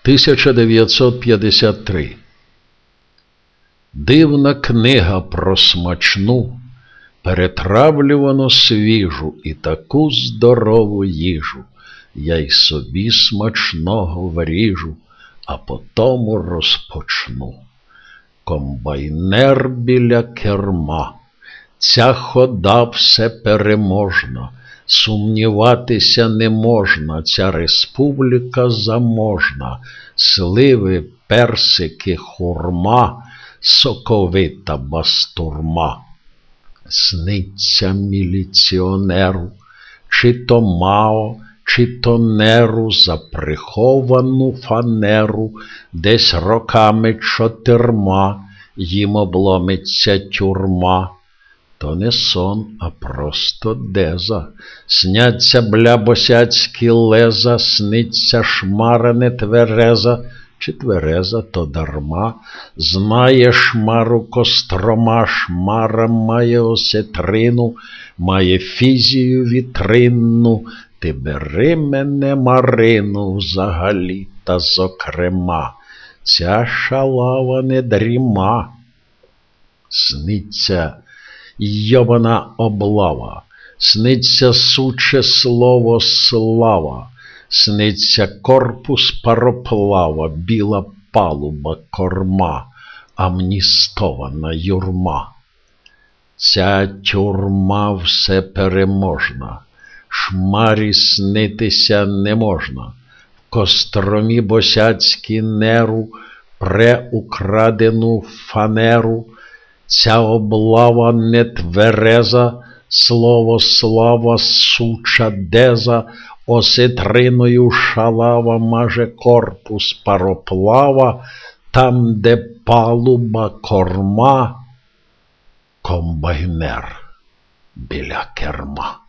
1953. Дивна книга про смачну, перетравлювану свіжу і таку здорову їжу. Я й собі смачного вріжу, а потому розпочну. Комбайнер біля керма. Ця хода все переможна. Сумніватися не можна, ця республіка заможна. Сливи, персики, хурма, соковита бастурма. Сниться міліціонеру, чи то Мао, чи то Неру, за приховану фанеру, десь роками 4 їм обломиться тюрма. То не сон, а просто деза. Сняться блябосяцькі леза, сниться шмара нетвереза, чи твереза, то дарма. Знає шмару Кострома, шмара має осетрину, має фізію вітринну. Ти бери мене, Марину, взагалі та зокрема. Ця шалава не дріма. Сниться йобана облава, сниться суче слово слава, сниться корпус пароплава, біла палуба корма, амністована юрма. Ця тюрма все переможна, шмарі снитися не можна. В Костромі босяцькі Неру пре украдену фанеру. Ця облава не твереза, слово слава суча деза, осетриною шалава маже корпус пароплава, там, де палуба корма, комбайнер біля керма.